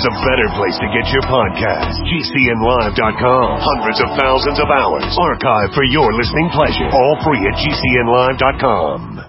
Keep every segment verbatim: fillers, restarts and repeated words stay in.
there's a better place to get your podcast. G C N live dot com. Hundreds of thousands of hours archived for your listening pleasure. All free at G C N live dot com.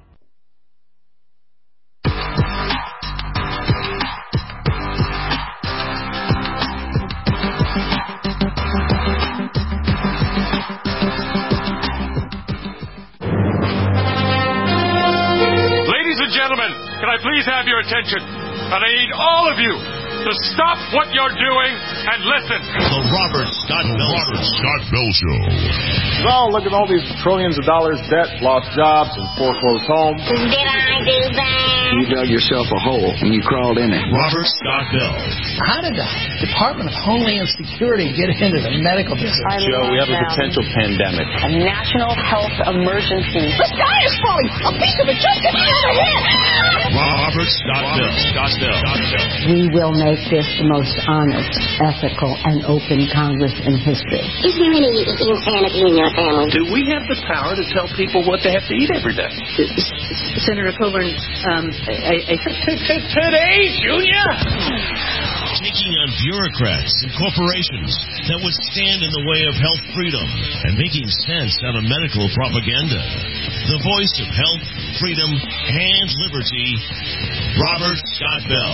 Gentlemen, can I please have your attention? And I need all of you to stop what you're doing and listen. The Robert Scott Bell, Robert Scott Bell Show. Well, look at all these trillions of dollars debt, lost jobs, and foreclosed homes. Did I do that? You dug yourself a hole and you crawled in it. Robert Scott Bell. How did the Department of Homeland Security get into the medical business? I Joe, we have a potential pandemic. A national health emergency. The sky is falling! A piece of it just hit me over here! Robert Scott Bell. Scott Bell. We will make this the most honest, ethical, and open Congress in history. Is there any insanity in your family? Do we have the power to tell people what they have to eat every day? Senator Coburn, um, I, I, today, Junior! Taking on bureaucrats and corporations that would stand in the way of health freedom and making sense out of medical propaganda. The voice of health, freedom, and liberty, Robert Scott Bell.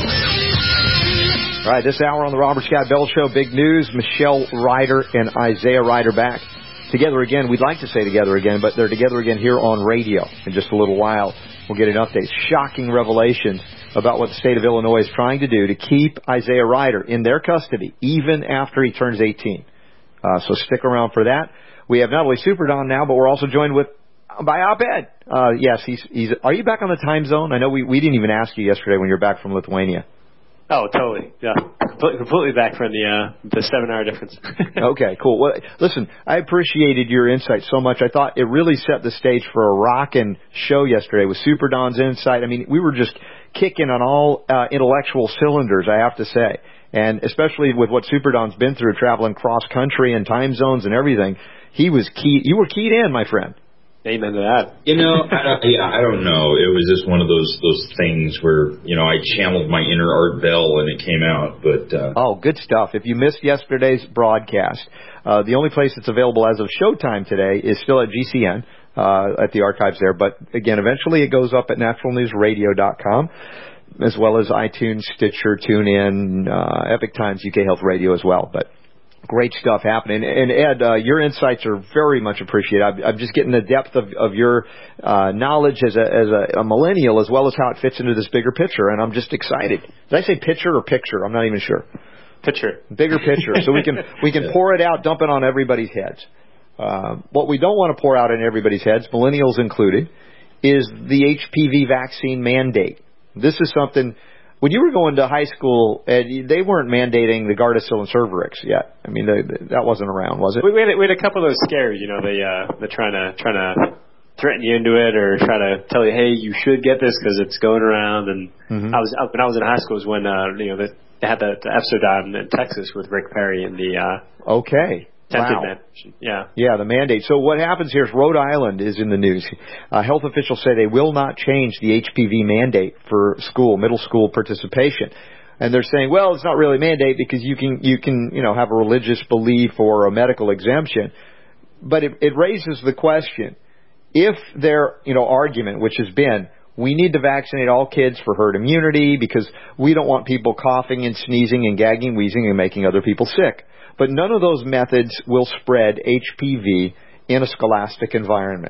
All right, this hour on the Robert Scott Bell Show, big news. Michelle Ryder and Isaiah Ryder back together again. We'd like to say together again, but they're together again here on radio in just a little while. We'll get an update. Shocking revelations about what the state of Illinois is trying to do to keep Isaiah Ryder in their custody even after he turns eighteen. Uh, so stick around for that. We have not only Super Don now, but we're also joined with by Abed. Uh, yes, he's, he's. Are you back on the time zone? I know we, we didn't even ask you yesterday when you were back from Lithuania. Oh, totally. Yeah, completely, completely back from the uh, the seven hour difference. Okay, cool. Well, listen, I appreciated your insight so much. I thought it really set the stage for a rockin' show yesterday with Super Don's insight. I mean, we were just kicking on all uh, intellectual cylinders, I have to say, and especially with what Super Don's been through, traveling cross country and time zones and everything. He was key. You were keyed in, my friend. Amen to that. You know, I, yeah, I don't know. It was just one of those those things where, you know, I channeled my inner Art Bell and it came out. But uh, oh, good stuff. If you missed yesterday's broadcast, uh, the only place that's available as of showtime today is still at G C N, uh, at the archives there. But again, eventually it goes up at natural news radio dot com, as well as iTunes, Stitcher, TuneIn, uh, Epic Times, U K Health Radio as well. But great stuff happening. And Ed, uh, your insights are very much appreciated. I'm, I'm just getting the depth of, of your uh, knowledge as a as a, a millennial, as well as how it fits into this bigger picture. And I'm just excited. Did I say picture or picture? I'm not even sure. Picture. Bigger picture. So we can we can pour it out, dump it on everybody's heads. Uh, what we don't want to pour out in everybody's heads, millennials included, is the H P V vaccine mandate. This is something. When you were going to high school, Ed, they weren't mandating the Gardasil and Cervarix yet. I mean, the, the, that wasn't around, was it? We, we, had, we had a couple of those scares. You know, they uh, they're trying to trying to threaten you into it, or try to tell you, hey, you should get this because it's going around. And mm-hmm. I was when I was in high school was when uh, you know they, they had the, the episode in Texas with Rick Perry and the uh, okay. Wow. Yeah. Yeah, the mandate. So what happens here is Rhode Island is in the news. Uh, health officials say they will not change the H P V mandate for school, middle school participation. And they're saying, well, it's not really a mandate because you can, you can, you know, have a religious belief or a medical exemption. But it, it raises the question, if their, you know, argument, which has been, we need to vaccinate all kids for herd immunity because we don't want people coughing and sneezing and gagging, wheezing, and making other people sick. But none of those methods will spread H P V in a scholastic environment.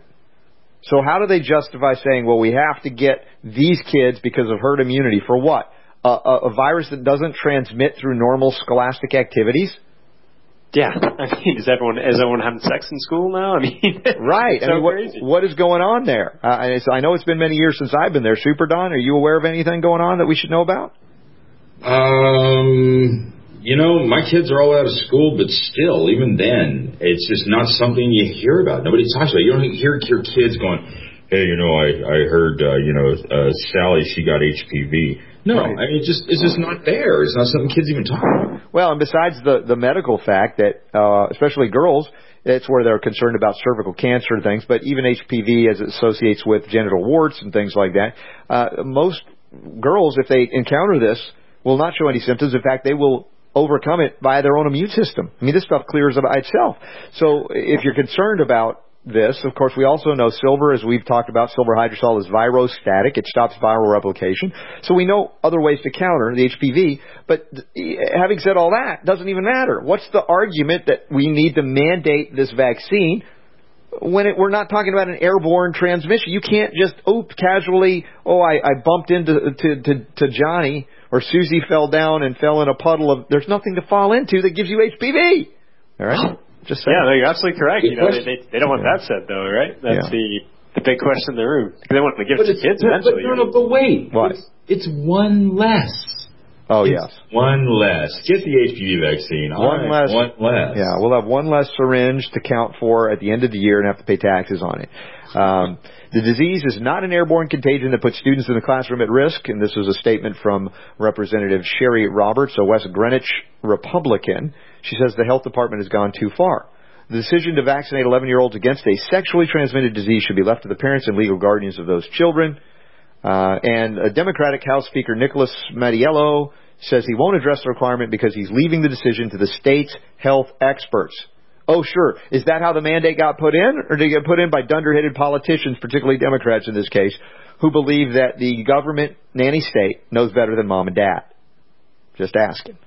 So how do they justify saying, well, we have to get these kids because of herd immunity for what? A, a, a virus that doesn't transmit through normal scholastic activities? Yeah. I mean, is everyone is everyone having sex in school now? I mean, right. So I mean, what, crazy. What is going on there? Uh, and it's, I know it's been many years since I've been there. Super Don, are you aware of anything going on that we should know about? Um... You know, my kids are all out of school, but still, even then, it's just not something you hear about. Nobody talks about it. You don't hear your kids going, hey, you know, I, I heard, uh, you know, uh, Sally, she got H P V. No, right. I mean, it's just, it's just not there. It's not something kids even talk about. Well, and besides the, the medical fact that, uh, especially girls, it's where they're concerned about cervical cancer and things, but even H P V as it associates with genital warts and things like that, uh, most girls, if they encounter this, will not show any symptoms. In fact, they will overcome it by their own immune system. I mean, this stuff clears by itself. So if you're concerned about this, of course, we also know silver, as we've talked about, silver hydrosol is virostatic. It stops viral replication. So we know other ways to counter the H P V. But having said all that, doesn't even matter. What's the argument that we need to mandate this vaccine when it, we're not talking about an airborne transmission? You can't just, oh, casually, oh, I, I bumped into to, to, to Johnny, or Susie fell down and fell in a puddle of, there's nothing to fall into that gives you H P V. All right? Just saying. Yeah, no, you're absolutely correct. You know, they, they, they don't want yeah. that said, though, right? That's yeah. the the big question in the room. They want to give it to kids but, eventually. But, no, no, but wait. What? It's, it's one less. Oh, it's yes. One less. Get the H P V vaccine. One right, less. One less. Yeah, we'll have one less syringe to count for at the end of the year and have to pay taxes on it. Um, the disease is not an airborne contagion that puts students in the classroom at risk, and this was a statement from Representative Sherry Roberts, a West Greenwich Republican. She says the health department has gone too far. The decision to vaccinate eleven-year-olds against a sexually transmitted disease should be left to the parents and legal guardians of those children. Uh, and a Democratic House Speaker Nicholas Mattiello says he won't address the requirement because he's leaving the decision to the state's health experts. Oh, sure. Is that how the mandate got put in? Or did it get put in by dunderheaded politicians, particularly Democrats in this case, who believe that the government nanny state knows better than mom and dad? Just asking.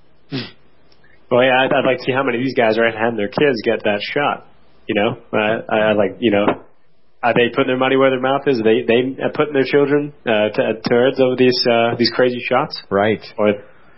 Well, yeah, I'd, I'd like to see how many of these guys are having their kids get that shot. You know, uh, I, I like, you know, are they putting their money where their mouth is? Are they they are putting their children uh, to, towards over these uh, these crazy shots? Right. Or,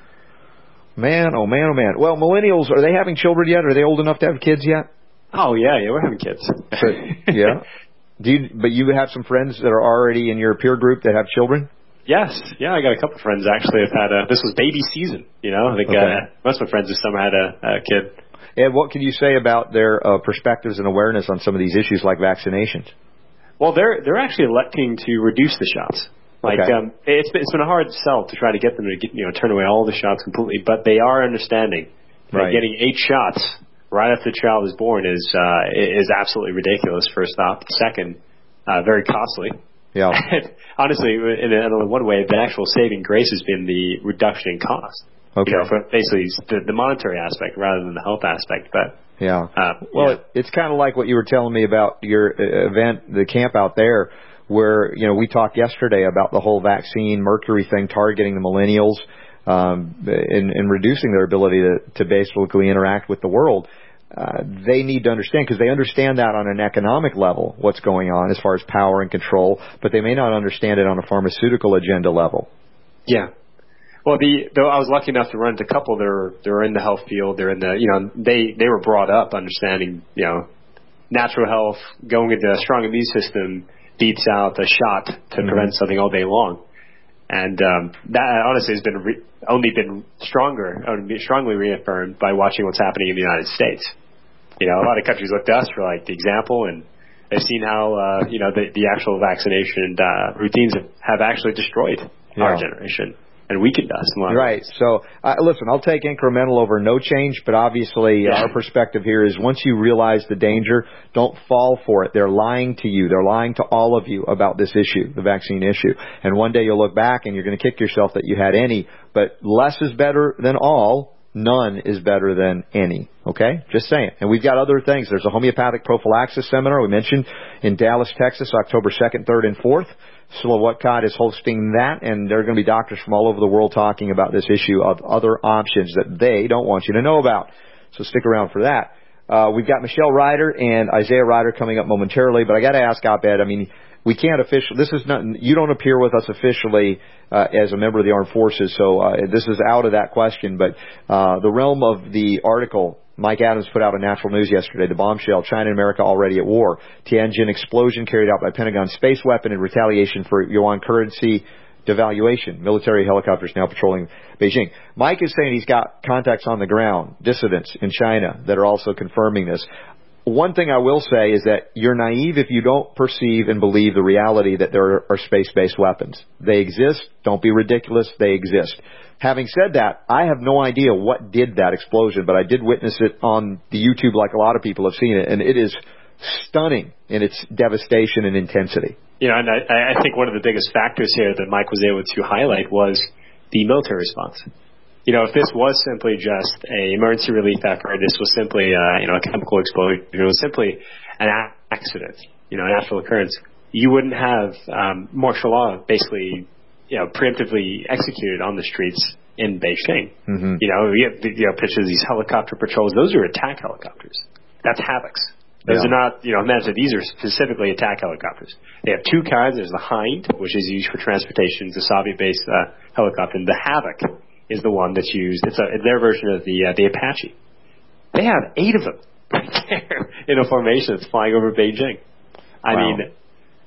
man, oh man, oh man. Well, millennials, are they having children yet? Are they old enough to have kids yet? Oh yeah, yeah, we're having kids. So, yeah. Do you? But you have some friends that are already in your peer group that have children? Yes, yeah, I got a couple of friends actually have had a, this was baby season, you know, I think okay. uh, most of my friends this summer had a, a kid. And what can you say about their uh, perspectives and awareness on some of these issues like vaccinations? Well, they're they're actually electing to reduce the shots. Like okay. um, it's been, it's been a hard sell to try to get them to get, you know, turn away all the shots completely, but they are understanding that right. getting eight shots right after the child is born is uh, is absolutely ridiculous. First off, second, uh, very costly. Yeah. Honestly, in, a, in one way, the actual saving grace has been the reduction in cost. Okay. You know, for basically the, the monetary aspect rather than the health aspect. But yeah. Uh, well, yeah. It, it's kind of like what you were telling me about your uh, event, the camp out there, where you know we talked yesterday about the whole vaccine mercury thing targeting the millennials um, and, and reducing their ability to, to basically interact with the world. Uh, they need to understand, because they understand that on an economic level, what's going on as far as power and control, but they may not understand it on a pharmaceutical agenda level. Yeah. Well, the though I was lucky enough to run into a couple that are they're in the health field. They're in the you know they they were brought up understanding you know natural health, going into a strong immune system beats out a shot to mm-hmm. prevent something all day long, and um, that honestly has been re- only been stronger, strongly reaffirmed by watching what's happening in the United States. You know, a lot of countries look to us for like the example, and they've seen how uh, you know the, the actual vaccination uh, routines have, have actually destroyed yeah. our generation and weakened us. Right. So, uh, listen, I'll take incremental over no change, but obviously yeah. our perspective here is once you realize the danger, don't fall for it. They're lying to you. They're lying to all of you about this issue, the vaccine issue. And one day you'll look back and you're going to kick yourself that you had any, but less is better than all. None is better than any. Okay? Just saying. And we've got other things. There's a homeopathic prophylaxis seminar we mentioned in Dallas, Texas, October second, third, and fourth. Sula Whatcott is hosting that, and there are going to be doctors from all over the world talking about this issue of other options that they don't want you to know about. So stick around for that. Uh, we've got Michelle Ryder and Isaiah Ryder coming up momentarily, but I got to ask Abed, I mean, we can't officially, this is not, you don't appear with us officially uh, as a member of the armed forces, so uh, this is out of that question, but uh, the realm of the article, Mike Adams put out on Natural News yesterday, the bombshell, China and America already at war. Tianjin explosion carried out by Pentagon space weapon in retaliation for yuan currency devaluation. Military helicopters now patrolling Beijing. Mike is saying he's got contacts on the ground, dissidents in China that are also confirming this. One thing I will say is that you're naive if you don't perceive and believe the reality that there are space-based weapons. They exist. Don't be ridiculous. They exist. Having said that, I have no idea what did that explosion, but I did witness it on the YouTube like a lot of people have seen it, and it is stunning in its devastation and intensity. You know, and I, I think one of the biggest factors here that Mike was able to highlight was the military response. You know, if this was simply just a emergency relief effort, this was simply, uh, you know, a chemical explosion, it was simply an accident, you know, a natural occurrence, you wouldn't have um, martial law basically, you know, preemptively executed on the streets in Beijing. Mm-hmm. You know, you have, you know, pictures of these helicopter patrols. Those are attack helicopters. That's Havocs. Those yeah. are not, you know, imagine these are specifically attack helicopters. They have two kinds. There's the Hind, which is used for transportation. It's a Soviet-based uh, helicopter. And the Havoc is the one that's used. It's, a, it's their version of the uh, the Apache. They have eight of them right there in a formation that's flying over Beijing. I wow. mean,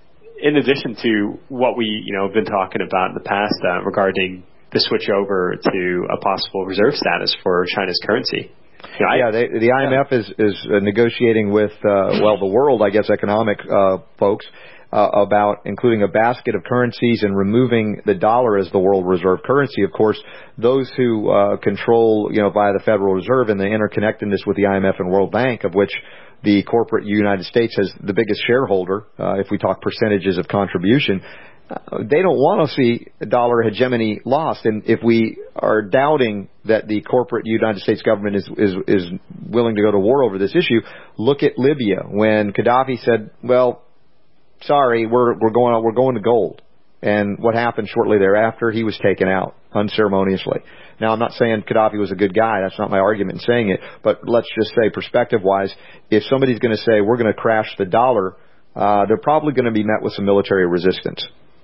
in addition to what we, you know, have been talking about in the past uh, regarding the switch over to a possible reserve status for China's currency. You know, yeah, they, the I M F yeah. is is uh, negotiating with uh, well, the world, I guess, economic uh, folks uh, about including a basket of currencies and removing the dollar as the world reserve currency. Of course, those who uh, control, you know, via the Federal Reserve and the interconnectedness with the I M F and World Bank, of which the corporate United States has the biggest shareholder, uh, if we talk percentages of contribution, uh, they don't want to see dollar hegemony lost. And if we are doubting that the corporate United States government is, is, is willing to go to war over this issue, look at Libya when Gaddafi said, well, sorry, we're, we're going on, we're going to gold. And what happened shortly thereafter? He was taken out unceremoniously. Now, I'm not saying Gaddafi was a good guy. That's not my argument in saying it. But let's just say, perspective-wise, if somebody's going to say we're going to crash the dollar, uh, they're probably going to be met with some military resistance.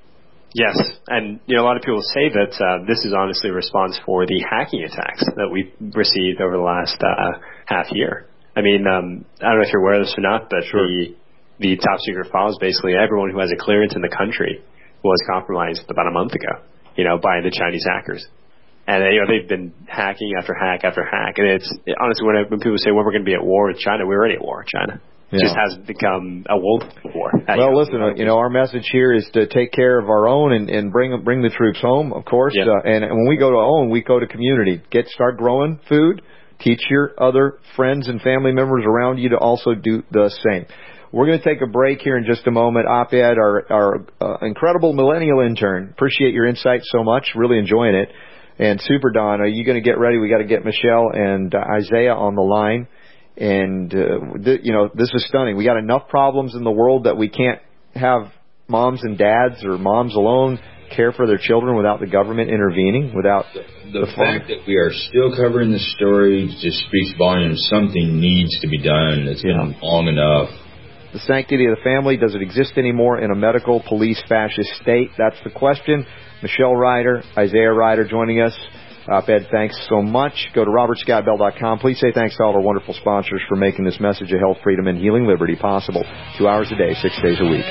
Yes, and you know a lot of people say that uh, this is honestly a response for the hacking attacks that we've received over the last uh, half year. I mean, um, I don't know if you're aware of this or not, but sure. the the top secret files, basically everyone who has a clearance in the country was compromised about a month ago, you know, by the Chinese hackers. And, you know, they've been hacking after hack after hack. And it's, honestly, when, I, when people say, well, we're going to be at war with China, we're already at war with China. It yeah. just hasn't become a world war. Well, you know, listen, uh, you know, our message here is to take care of our own and, and bring bring the troops home, of course. Yeah. Uh, and, and when we go to own, we go to community. Get Start growing food. Teach your other friends and family members around you to also do the same. We're going to take a break here in just a moment. Op-Ed, our, our uh, incredible millennial intern, appreciate your insight so much. Really enjoying it. And Super Don, are you going to get ready? We got to get Michelle and uh, Isaiah on the line. And, uh, th- you know, this is stunning. We got enough problems in the world that we can't have moms and dads or moms alone care for their children without the government intervening, without the, the, the fact that we are still covering the story just speaks volumes. Something needs to be done. It's been yeah. long enough. The sanctity of the family, does it exist anymore in a medical, police, fascist state? That's the question. Michelle Ryder, Isaiah Ryder joining us. Op-Ed, thanks so much. Go to robert scott bell dot com. Please say thanks to all our wonderful sponsors for making this message of health, freedom, and healing liberty possible. Two hours a day, six days a week.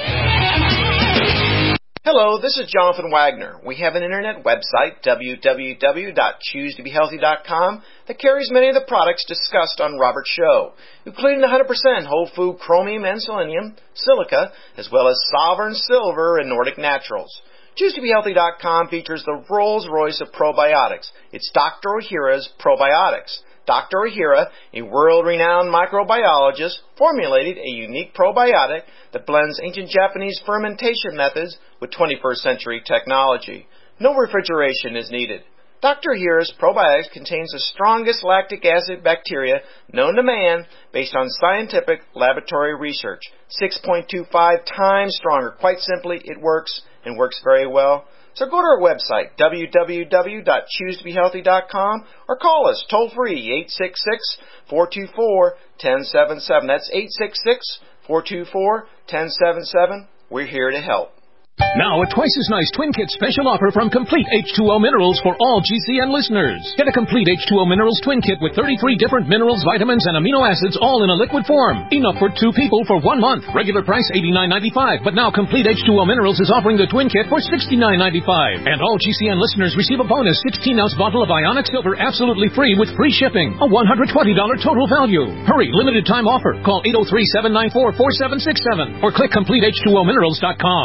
Hello, this is Jonathan Wagner. We have an internet website, w w w dot choose to be healthy dot com, that carries many of the products discussed on Robert's show, including one hundred percent whole food chromium and selenium, silica, as well as Sovereign Silver and Nordic Naturals. choose to be healthy dot com features the Rolls-Royce of probiotics. It's Doctor Ohhira's Probiotics. Doctor Ohhira, a world-renowned microbiologist, formulated a unique probiotic that blends ancient Japanese fermentation methods with twenty-first century technology. No refrigeration is needed. Doctor Ohhira's probiotics contains the strongest lactic acid bacteria known to man based on scientific laboratory research. six point two five times stronger. Quite simply, it works and works very well. So go to our website, w w w dot choose to be healthy dot com, or call us toll-free, eight six six, four two four, one zero seven seven. That's eight six six, four two four, one zero seven seven. We're here to help. Now, a twice as nice Twin Kit special offer from Complete H two O Minerals for all G C N listeners. Get a Complete H two O Minerals Twin Kit with thirty-three different minerals, vitamins, and amino acids all in a liquid form. Enough for two people for one month. Regular price eighty-nine ninety-five, but now Complete H two O Minerals is offering the Twin Kit for sixty-nine ninety-five. And all G C N listeners receive a bonus sixteen ounce bottle of Ionic Silver absolutely free with free shipping. A one hundred twenty dollars total value. Hurry, limited time offer. Call eight oh three, seven nine four, four seven six seven or click complete h two o minerals dot com.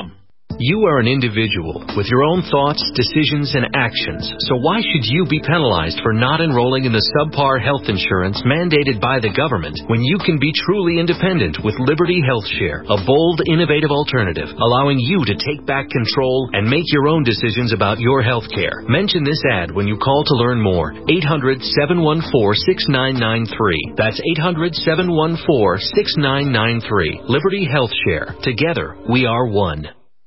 You are an individual with your own thoughts, decisions, and actions, so why should you be penalized for not enrolling in the subpar health insurance mandated by the government when you can be truly independent with Liberty Health Share, a bold, innovative alternative allowing you to take back control and make your own decisions about your health care? Mention this ad when you call to learn more. eight hundred, seven one four, six nine nine three. That's eight hundred, seven one four, six nine nine three. Liberty Health Share. Together, we are one.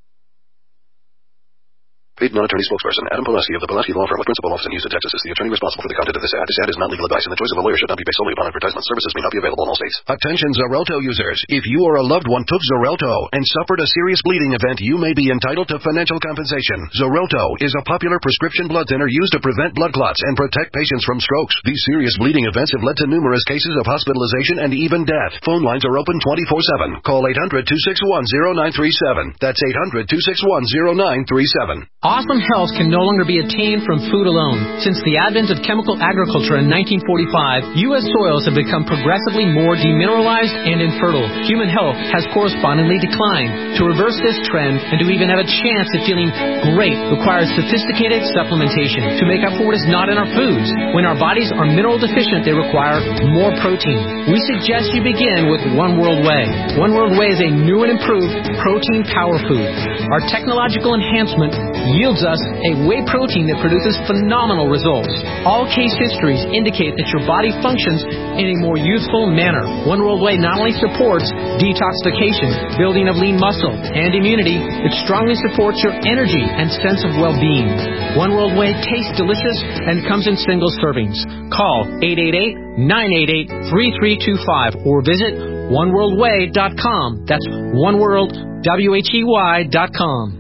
Paid non-attorney spokesperson Adam Pulaski of the Pulaski Law Firm of Principal Office in Houston, Texas is the attorney responsible for the content of this ad. This ad is not legal advice, and the choice of a lawyer should not be based solely upon advertisement. Services may not be available in all states. Attention Xarelto users. If you or a loved one took Xarelto and suffered a serious bleeding event, you may be entitled to financial compensation. Xarelto is a popular prescription blood thinner used to prevent blood clots and protect patients from strokes. These serious bleeding events have led to numerous cases of hospitalization and even death. Phone lines are open twenty-four seven. Call eight hundred, two six one, zero nine three seven. That's eight hundred, two six one, zero nine three seven. Awesome health can no longer be attained from food alone. Since the advent of chemical agriculture in nineteen forty-five, U S soils have become progressively more demineralized and infertile. Human health has correspondingly declined. To reverse this trend and to even have a chance at feeling great requires sophisticated supplementation to make up for what is not in our foods. When our bodies are mineral deficient, they require more protein. We suggest you begin with One World Whey. One World Whey is a new and improved protein power food. Our technological enhancement yields us a whey protein that produces phenomenal results. All case histories indicate that your body functions in a more youthful manner. One World Whey not only supports detoxification, building of lean muscle, and immunity, it strongly supports your energy and sense of well-being. One World Whey tastes delicious and comes in single servings. Call eight eight eight, nine eight eight, three three two five or visit one world whey dot com. That's oneworld, W H E Y dot com.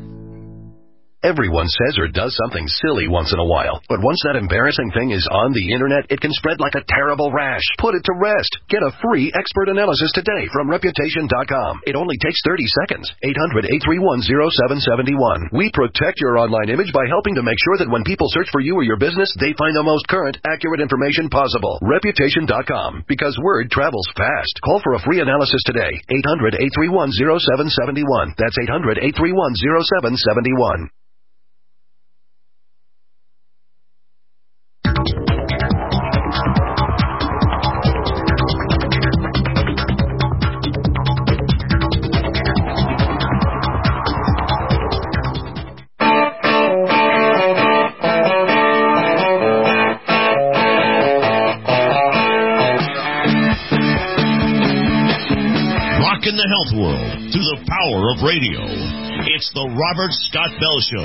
Everyone says or does something silly once in a while, but once that embarrassing thing is on the internet, it can spread like a terrible rash. Put it to rest. Get a free expert analysis today from reputation dot com. It only takes thirty seconds. eight hundred, eight three one, zero seven seven one. We protect your online image by helping to make sure that when people search for you or your business, they find the most current, accurate information possible. reputation dot com. Because word travels fast. Call for a free analysis today. eight hundred, eight three one, zero seven seven one. That's eight hundred, eight three one, zero seven seven one. In the health world through the power of radio. It's the Robert Scott Bell Show.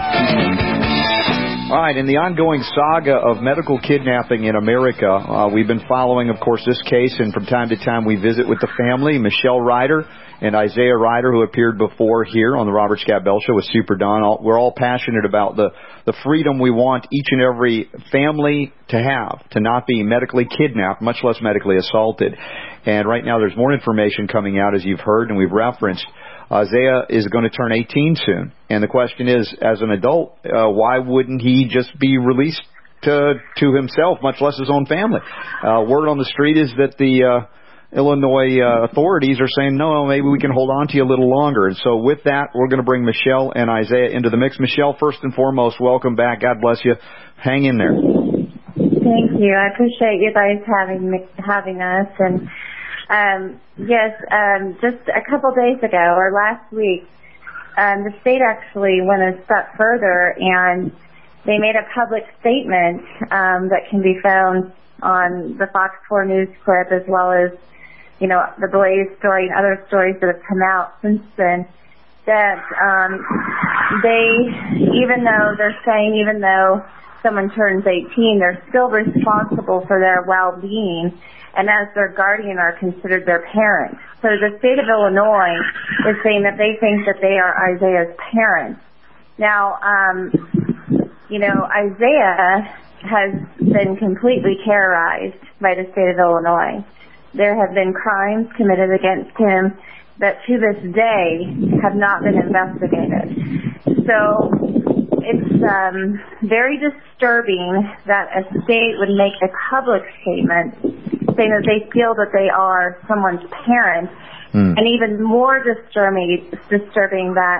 All right, in the ongoing saga of medical kidnapping in America, uh, we've been following, of course, this case, and from time to time we visit with the family, Michelle Ryder and Isaiah Ryder, who appeared before here on the Robert Scott Bell Show with Super Don. All, we're all passionate about the, the freedom we want each and every family to have, to not be medically kidnapped, much less medically assaulted. And right now there's more information coming out, as you've heard and we've referenced. Isaiah is going to turn eighteen soon. And the question is, as an adult, uh, why wouldn't he just be released to to himself, much less his own family? Uh, word on the street is that the uh, Illinois uh, authorities are saying, no, maybe we can hold on to you a little longer. And so with that, we're going to bring Michelle and Isaiah into the mix. Michelle, first and foremost, welcome back. God bless you. Hang in there. Thank you. I appreciate you guys having me, having us. And Um, yes, um, just a couple days ago, or last week, um, the state actually went a step further, and they made a public statement um, that can be found on the Fox four News clip, as well as, you know, the Blaze story and other stories that have come out since then, that um, they, even though they're saying, even though someone turns eighteen, they're still responsible for their well-being, and as their guardian are considered their parents. So the state of Illinois is saying that they think that they are Isaiah's parents. Now, um, you know, Isaiah has been completely terrorized by the state of Illinois. There have been crimes committed against him that to this day have not been investigated. So it's um, very disturbing that a state would make a public statement saying that they feel that they are someone's parents, mm. and even more disturbing, disturbing that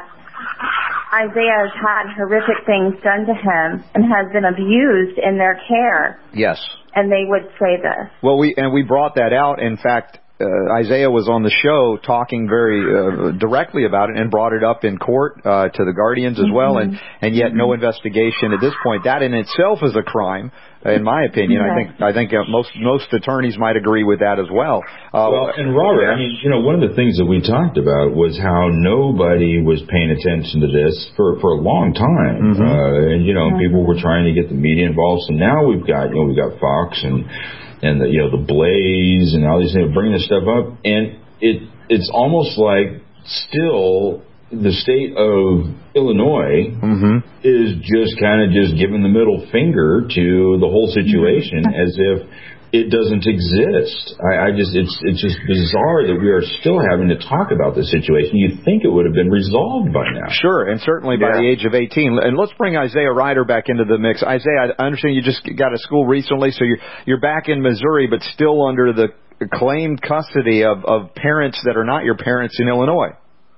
Isaiah has had horrific things done to him and has been abused in their care. Yes. And they would say this. Well, we and we brought that out. In fact, uh, Isaiah was on the show talking very uh, directly about it and brought it up in court uh, to the guardians as mm-hmm. well, and, and yet mm-hmm. no investigation at this point. That in itself is a crime, in my opinion. Yes. I think I think uh, most most attorneys might agree with that as well. Uh, well, and Robert, yeah. I mean, you know, one of the things that we talked about was how nobody was paying attention to this for, for a long time, mm-hmm. uh, and you know, mm-hmm. people were trying to get the media involved. So now we've got, you know, we've got Fox and and the, you know, the Blaze and all these things bringing this stuff up, and it it's almost like still the state of Illinois mm-hmm. is just kind of just giving the middle finger to the whole situation as if it doesn't exist. I, I just it's it's just bizarre that we are still having to talk about this situation. You'd think it would have been resolved by now. Sure, and certainly by yeah. the age of eighteen. And let's bring Isaiah Ryder back into the mix. Isaiah, I understand you just got to school recently, so you're you're back in Missouri, but still under the claimed custody of, of parents that are not your parents in Illinois.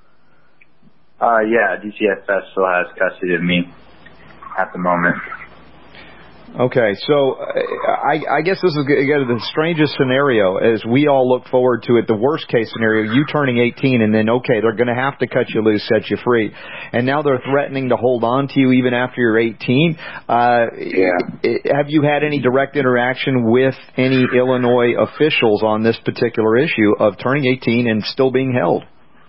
Uh, yeah, D C F S still has custody of me at the moment. Okay, so uh, I, I guess this is again the strangest scenario as we all look forward to it. The worst case scenario, you turning eighteen, and then okay, they're going to have to cut you loose, set you free, and now they're threatening to hold on to you even after you're eighteen. Uh, yeah. Have you had any direct interaction with any Illinois officials on this particular issue of turning eighteen and still being held?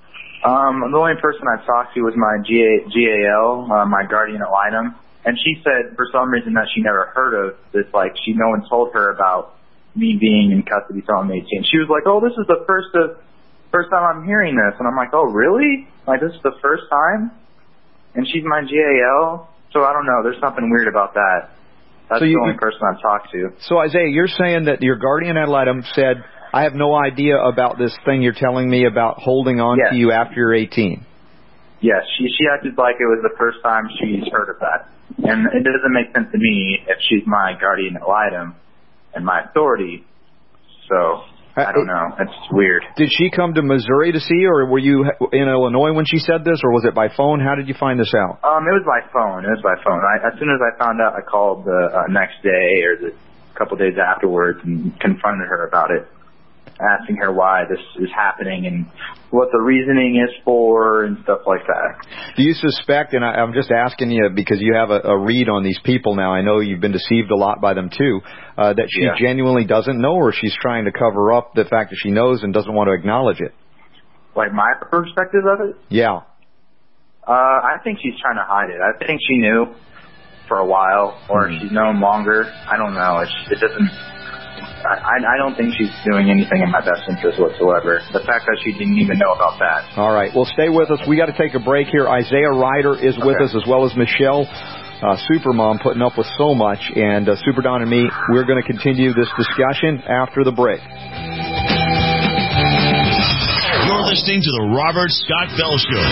Um, the only person I talked to was my G A, G A L, uh, my guardian ad litem. And she said for some reason that she never heard of this, like she no one told her about me being in custody till I'm eighteen. She was like, "Oh, this is the first of first time I'm hearing this," and I'm like, "Oh, really? Like this is the first time?" And she's my G A L, so I don't know. There's something weird about that. That's so you, the only person I've talked to. So Isaiah, you're saying that your guardian ad litem said, "I have no idea about this thing you're telling me about holding on yes. to you after you're eighteen." Yes, she she acted like it was the first time she's heard of that. And it doesn't make sense to me if she's my guardian ad litem and my authority. So, I don't know. It's weird. Did she come to Missouri to see you, or were you in Illinois when she said this, or was it by phone? How did you find this out? Um, it was by phone. It was by phone. I, as soon as I found out, I called the uh, next day or the couple days afterwards and confronted her about it, asking her why this is happening and what the reasoning is for and stuff like that. Do you suspect, and I, I'm just asking you because you have a, a read on these people now, I know you've been deceived a lot by them too, uh, that she yeah. genuinely doesn't know, or she's trying to cover up the fact that she knows and doesn't want to acknowledge it? Like my perspective of it? Yeah. Uh, I think she's trying to hide it. I think she knew for a while, or mm-hmm. she's known longer. I don't know. It, it doesn't... I, I don't think she's doing anything in my best interest whatsoever. The fact that she didn't even know about that. All right. Well, stay with us. We got to take a break here. Isaiah Ryder is okay. with us, as well as Michelle, uh, Supermom, putting up with so much. And uh, Super Don and me, we're going to continue this discussion after the break. You're listening to the Robert Scott Bell Show.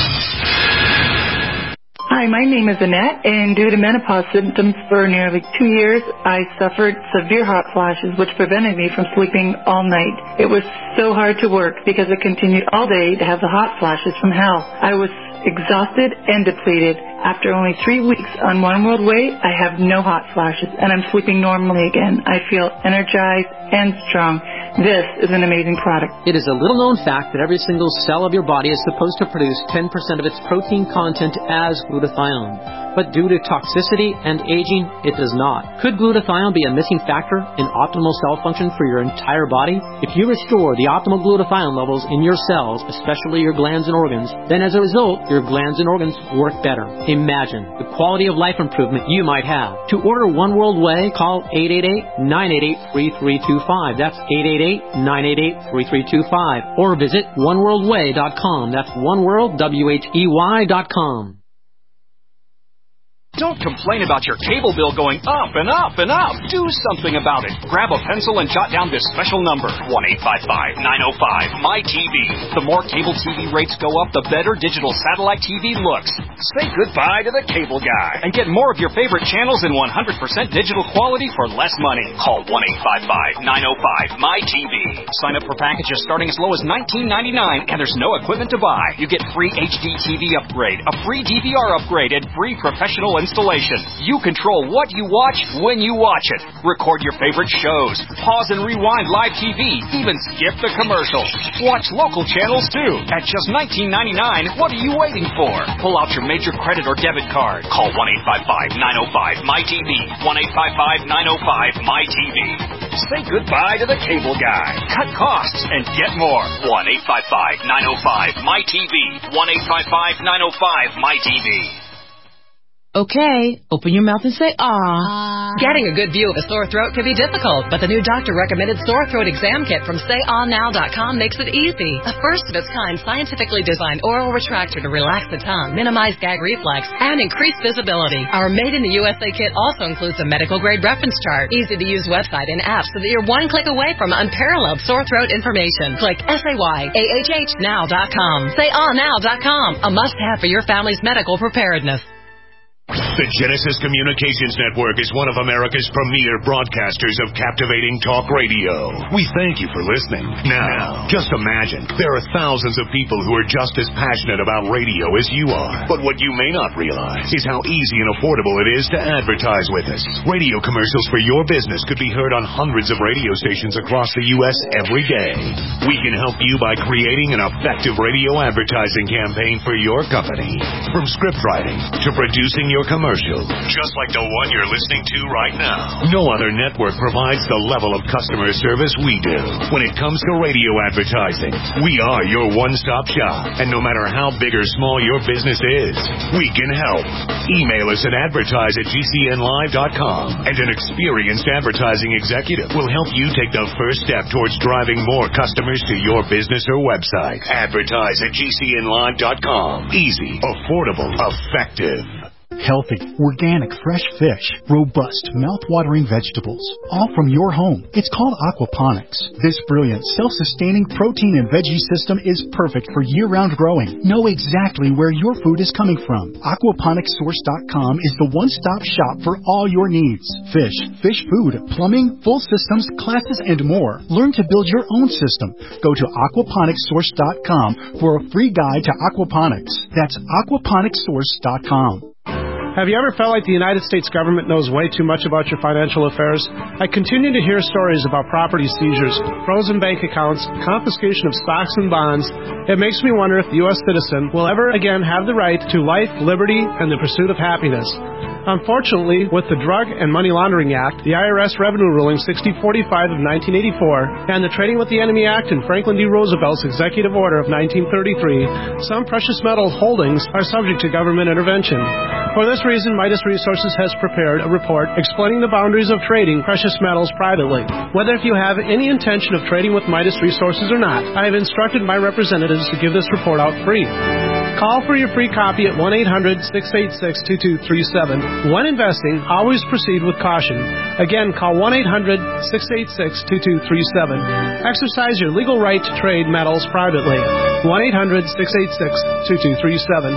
Hi, my name is Annette, and due to menopause symptoms for nearly two years, I suffered severe hot flashes, which prevented me from sleeping all night. It was so hard to work because I continued all day to have the hot flashes from hell. I was exhausted and depleted. After only three weeks on One World Way, I have no hot flashes, and I'm sleeping normally again. I feel energized and strong. This is an amazing product. It is a little-known fact that every single cell of your body is supposed to produce ten percent of its protein content as glutathione. But due to toxicity and aging, it does not. Could glutathione be a missing factor in optimal cell function for your entire body? If you restore the optimal glutathione levels in your cells, especially your glands and organs, then as a result, your glands and organs work better. Imagine the quality of life improvement you might have. To order One World Way, call eight eight eight, nine eight eight, three three two five. That's eight eight eight, nine eight eight, three three two five. Or visit one world way dot com. That's oneworld, W H E Y dot com. Don't complain about your cable bill going up and up and up. Do something about it. Grab a pencil and jot down this special number, one eight five five, nine oh five, M Y T V. The more cable T V rates go up, the better digital satellite T V looks. Say goodbye to the cable guy and get more of your favorite channels in one hundred percent digital quality for less money. Call one eight five five, nine oh five, M Y T V. Sign up for packages starting as low as nineteen ninety-nine, and there's no equipment to buy. You get free H D T V upgrade, a free D V R upgrade, and free professional installation. You control what you watch when you watch it. Record your favorite shows. Pause and rewind live T V. Even skip the commercials. Watch local channels too. At just nineteen ninety-nine, what are you waiting for? Pull out your major credit or debit card. Call one eight five five, nine oh five, M Y T V. one eight five five, nine oh five, M Y T V. Say goodbye to the cable guy. Cut costs and get more. one eight five five, nine oh five, M Y T V. one eight five five, nine oh five, M Y T V. Okay, open your mouth and say, "Aw." Getting a good view of a sore throat can be difficult, but the new doctor-recommended sore throat exam kit from say all now dot com makes it easy. A first-of-its-kind, scientifically designed oral retractor to relax the tongue, minimize gag reflex, and increase visibility. Our made-in-the-U S A kit also includes a medical-grade reference chart, easy-to-use website, and apps so that you're one click away from unparalleled sore throat information. Click S A Y A H H now dot com. say all now dot com, a must-have for your family's medical preparedness. The Genesis Communications Network is one of America's premier broadcasters of captivating talk radio. We thank you for listening. Now, just imagine, there are thousands of people who are just as passionate about radio as you are. But what you may not realize is how easy and affordable it is to advertise with us. Radio commercials for your business could be heard on hundreds of radio stations across the U S every day. We can help you by creating an effective radio advertising campaign for your company. From script writing to producing your commercial, just like the one you're listening to right now. No other network provides the level of customer service we do. When it comes to radio advertising, we are your one-stop shop. And no matter how big or small your business is, we can help. Email us at advertise at G C N live dot com, and an experienced advertising executive will help you take the first step towards driving more customers to your business or website. Advertise at G C N live dot com. Easy, affordable, effective. Healthy, organic, fresh fish, robust, mouth-watering vegetables, all from your home. It's called aquaponics. This brilliant, self-sustaining protein and veggie system is perfect for year-round growing. Know exactly where your food is coming from. aquaponics source dot com is the one-stop shop for all your needs. Fish, fish food, plumbing, full systems, classes, and more. Learn to build your own system. Go to aquaponics source dot com for a free guide to aquaponics. That's aquaponics source dot com. Have you ever felt like the United States government knows way too much about your financial affairs? I continue to hear stories about property seizures, frozen bank accounts, confiscation of stocks and bonds. It makes me wonder if the U S citizen will ever again have the right to life, liberty, and the pursuit of happiness. Unfortunately, with the Drug and Money Laundering Act, the I R S Revenue Ruling sixty forty-five of nineteen eighty-four, and the Trading with the Enemy Act and Franklin D. Roosevelt's Executive Order of nineteen thirty-three, some precious metal holdings are subject to government intervention. For this reason, Midas Resources has prepared a report explaining the boundaries of trading precious metals privately. Whether if you have any intention of trading with Midas Resources or not, I have instructed my representatives to give this report out free. Call for your free copy at one eight hundred, six eight six, two two three seven. When investing, always proceed with caution. Again, call one eight hundred, six eight six, two two three seven. Exercise your legal right to trade metals privately. one eight hundred, six eight six, two two three seven.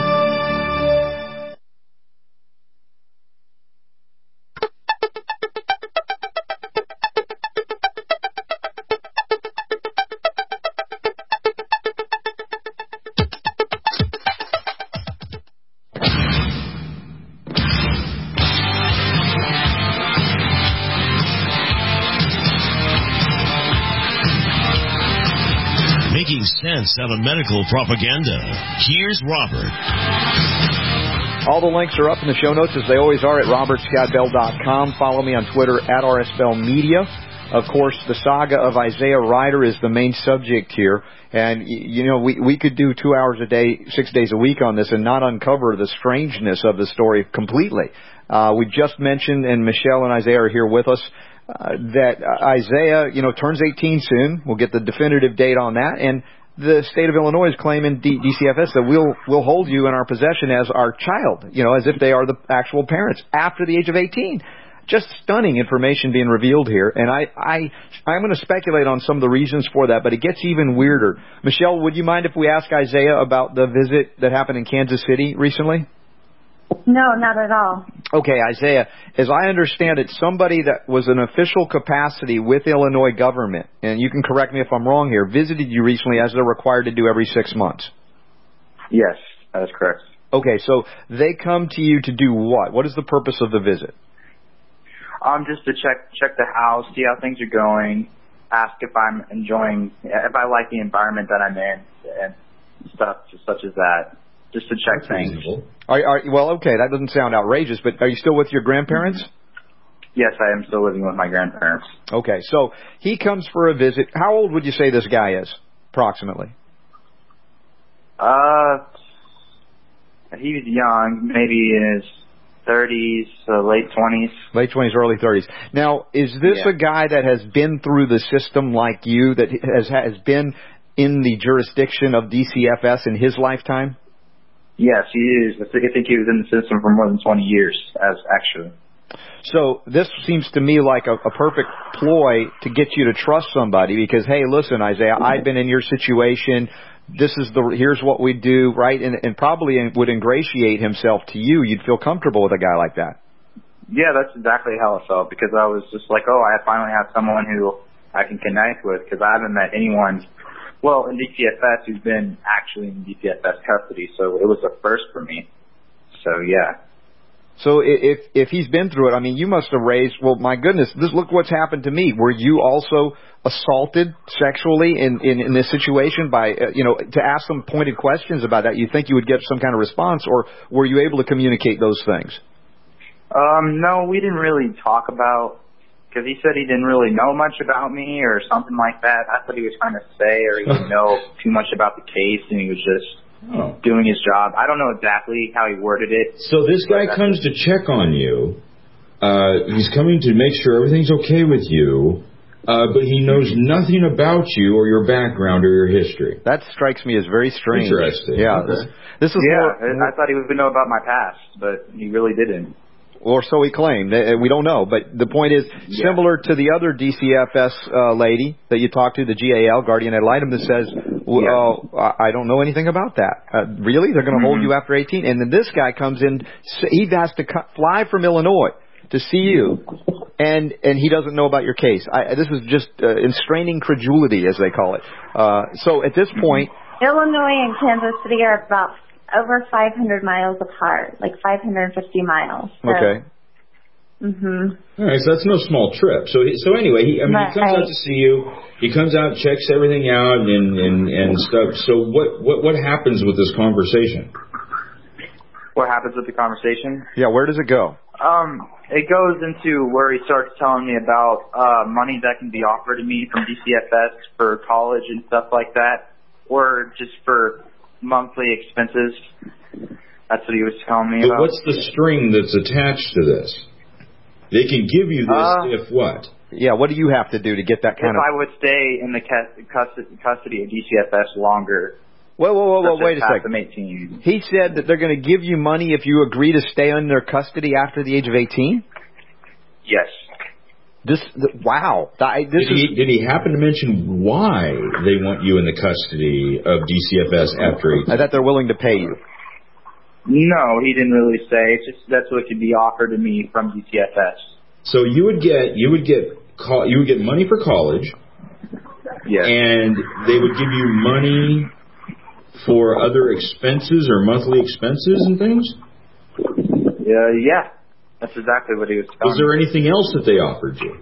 Sense out of medical propaganda. Here's Robert. All the links are up in the show notes, as they always are, at robert scott bell dot com. Follow me on Twitter at R S Bell Media. Of course, the saga of Isaiah Ryder is the main subject here. And, you know, we, we could do two hours a day, six days a week on this and not uncover the strangeness of the story completely. Uh, we just mentioned, and Michelle and Isaiah are here with us, Uh, that uh, Isaiah, you know, turns eighteen soon. We'll get the definitive date on that. And the state of Illinois is claiming D- DCFS that we'll we'll hold you in our possession as our child, you know, as if they are the actual parents after the age of eighteen. Just stunning information being revealed here, and I, I, I'm going to speculate on some of the reasons for that, but it gets even weirder. Michelle, would you mind if we ask Isaiah about the visit that happened in Kansas City recently? No, not at all. Okay, Isaiah, as I understand it, somebody that was an official capacity with Illinois government, and you can correct me if I'm wrong here, visited you recently as they're required to do every six months. Yes, that is correct. Okay, so they come to you to do what? What is the purpose of the visit? Um, just to check check the house, see how things are going, ask if I'm enjoying, if I like the environment that I'm in, and stuff such as that. Just to check That's things. reasonable. Are, are, well, okay, that doesn't sound outrageous, but are you still with your grandparents? Yes, I am still living with my grandparents. Okay, so he comes for a visit. How old would you say this guy is, approximately? Uh, he was young, maybe in his thirties, uh, late twenties. Late twenties, early thirties. Now, is this Yeah. a guy that has been through the system like you, that has has been in the jurisdiction of D C F S in his lifetime? Yes, he is. I think I think he was in the system for more than twenty years, as actually. So this seems to me like a, a perfect ploy to get you to trust somebody because, hey, listen, Isaiah, I've been in your situation. This is the, here's what we do, right? And, and probably would ingratiate himself to you. You'd feel comfortable with a guy like that. Yeah, that's exactly how I felt because I was just like, oh, I finally have someone who I can connect with because I haven't met anyone, well, in D C F S who's been actually in D C F S custody. So it was a first for me. So, yeah. So if if he's been through it, I mean, you must have raised, well, my goodness, this, look what's happened to me. Were you also assaulted sexually in, in, in this situation by, uh, you know, to ask some pointed questions about that? You think you would get some kind of response, or were you able to communicate those things? Um, no, we didn't really talk about, because he said he didn't really know much about me or something like that. That's what he was trying to say, or he didn't know too much about the case, and he was just Oh. doing his job. I don't know exactly how he worded it. So this guy comes to check on you. Uh, he's coming to make sure everything's okay with you, uh, but he knows nothing about you or your background or your history. That strikes me as very strange. Interesting. Yeah. Okay. This, this is yeah, more, more, I thought he would know about my past, but he really didn't. Or so he claimed. We don't know. But the point is, yeah. similar to the other D C F S uh, lady that you talked to, the G A L, guardian ad litem, that says, well, yeah. uh, I don't know anything about that. Uh, really? They're going to mm-hmm. hold you after eighteen? And then this guy comes in. He has to fly from Illinois to see you, and and he doesn't know about your case. I, this is just uh, constraining credulity, as they call it. Uh, so at this point... Illinois and Kansas City are about over five hundred miles apart, like five hundred fifty miles. So. Okay. Mhm. All right, so that's no small trip. So, so anyway, he, I mean, right. he comes out to see you. He comes out, checks everything out, and and and stuff. So, what what what happens with this conversation? What happens with the conversation? Yeah, where does it go? Um, it goes into where he starts telling me about uh money that can be offered to me from D C F S for college and stuff like that, or just for monthly expenses. That's what he was telling me but about. What's the string that's attached to this? They can give you this uh, if what? Yeah, what do you have to do to get that kind if of... If I would stay in the custody of D C F S longer. Whoa, whoa, whoa, whoa, wait a second. eighteen. He said that they're going to give you money if you agree to stay in their custody after the age of eighteen? Yes. This, the, wow. I, this did, is, he, did he happen to mention why they want you in the custody of D C F S after eighteen? That they're willing to pay you? No, he didn't really say. It's just that's what could be offered to me from D C F S. So you would get you would get you would get money for college. Yes. And they would give you money for other expenses or monthly expenses and things? Yeah, yeah. That's exactly what he was telling me. Was there anything else that they offered you?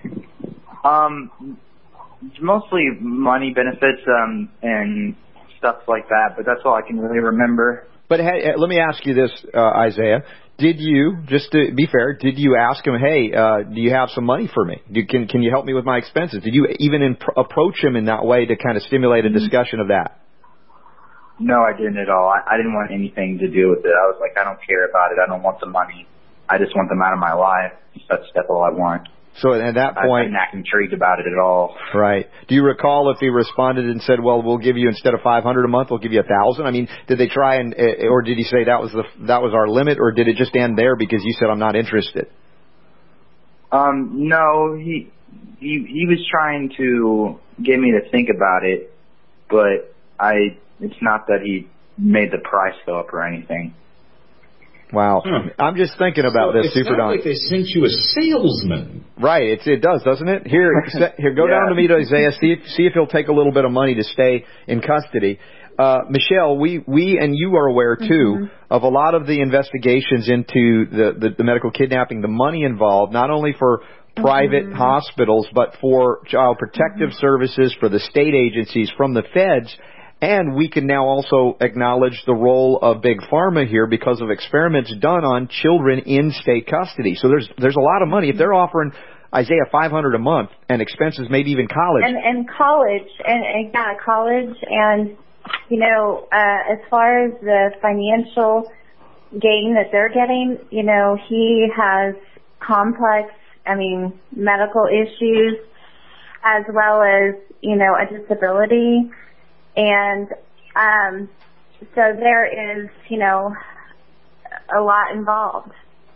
Um, mostly money benefits um, and stuff like that, but that's all I can really remember. But hey, let me ask you this, uh, Isaiah. Did you, just to be fair, did you ask him, hey, uh, do you have some money for me? Do, can can you help me with my expenses? Did you even in, approach him in that way to kind of stimulate a discussion of that? No, I didn't at all. I, I didn't want anything to do with it. I was like, I don't care about it. I don't want the money. I just want them out of my life. That's, that's all I want. So at that point, I'm not intrigued about it at all. Right. Do you recall if he responded and said, "Well, we'll give you instead of five hundred a month, we'll give you a thousand"? I mean, did they try and, or did he say that was the that was our limit, or did it just end there because you said I'm not interested? Um, no, he he he was trying to get me to think about it, but I it's not that he made the price go up or anything. Wow. Hmm. I'm just thinking about so this, Super Don. It sounds like they sent you a salesman. Right. It's, it does, doesn't it? Here, here, go yeah. down to meet Isaiah. See if, see if he'll take a little bit of money to stay in custody. Uh, Michelle, we, we and you are aware, too, mm-hmm. of a lot of the investigations into the, the, the medical kidnapping, the money involved, not only for private mm-hmm. hospitals, but for child protective mm-hmm. services, for the state agencies, from the feds. And we can now also acknowledge the role of Big Pharma here because of experiments done on children in state custody. So there's there's a lot of money. If they're offering Isaiah five hundred a month and expenses, maybe even college. And, and college, and, and yeah, college, and you know, uh, as far as the financial gain that they're getting, you know, he has complex, I mean, medical issues, as well as you know, a disability. And um, so there is, you know, a lot involved.